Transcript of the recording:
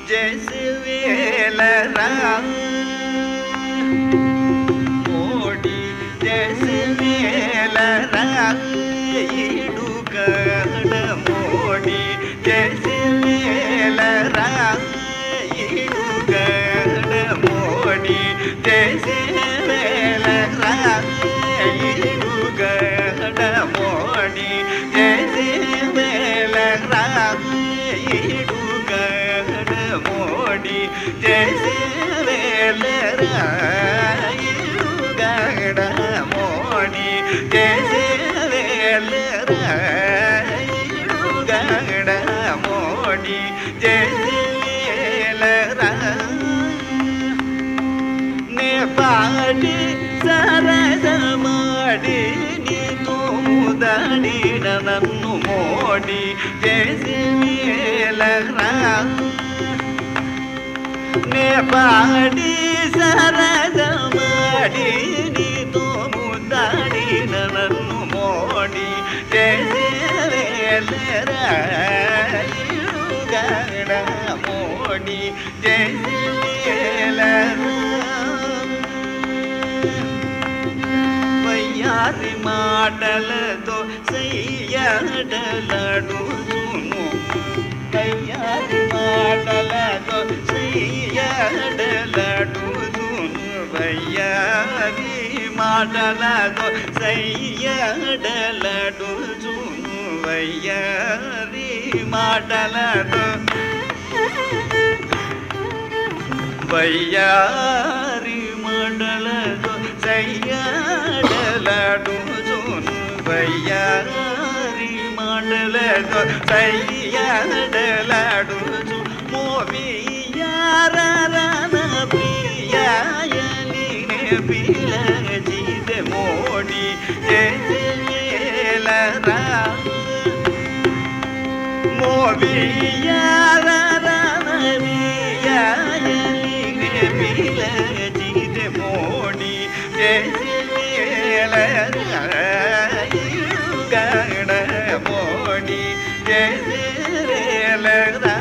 జయసివేలరా మోడి జయసివేలరా ఇడుగడ మోడి జయసివేలరా ఇడుగడ మోడి జయసివేలరా ఇడుగడ మోడి జయసివేలరా ఇడుగడ మోడి జయసివేలరా ఇడుగడ మోడి జయసివేలరా ఇడుగడ మోడి జయసివేలరా నే పాడి సరద ಮಾಡಿ ನೀನು ಮುದಡಿನ ನನ್ನು ಮೋಡಿ ಜಯಸಿವೇಲರಾ ನೇ ಪಾಡಿ ಸರದ ಮಾಡಿ ನೀನು ಮುದಡಿನ ನನ್ನು ಮೋಡಿ ಜಯಸಿವೇಲರಾ ಇಡುಗಡ ಮೋಡಿ ಜಯಸಿವೇಲರಾ వయ్యారి మాటలతో సయ్యాడలాడుచును వయ్యారి మాటలతో సయ్యాడలాడుచును వయ్యారి మాటలతో సయ్యాడలాడుచును వయ్యారి మాటలతో వయ్యారి మాటలతో సయ్యాడలాడుచును వయ్యారి మాటలతో సయ్యాడలాడుచు మోవియారన ప్రియాయని పిలచిద మోడి జయసివేలరా మోవియారన ప్రియాయని పిలచిద మోడి జయసివేలరా ఇడుగడ మోడి జయసివేలరా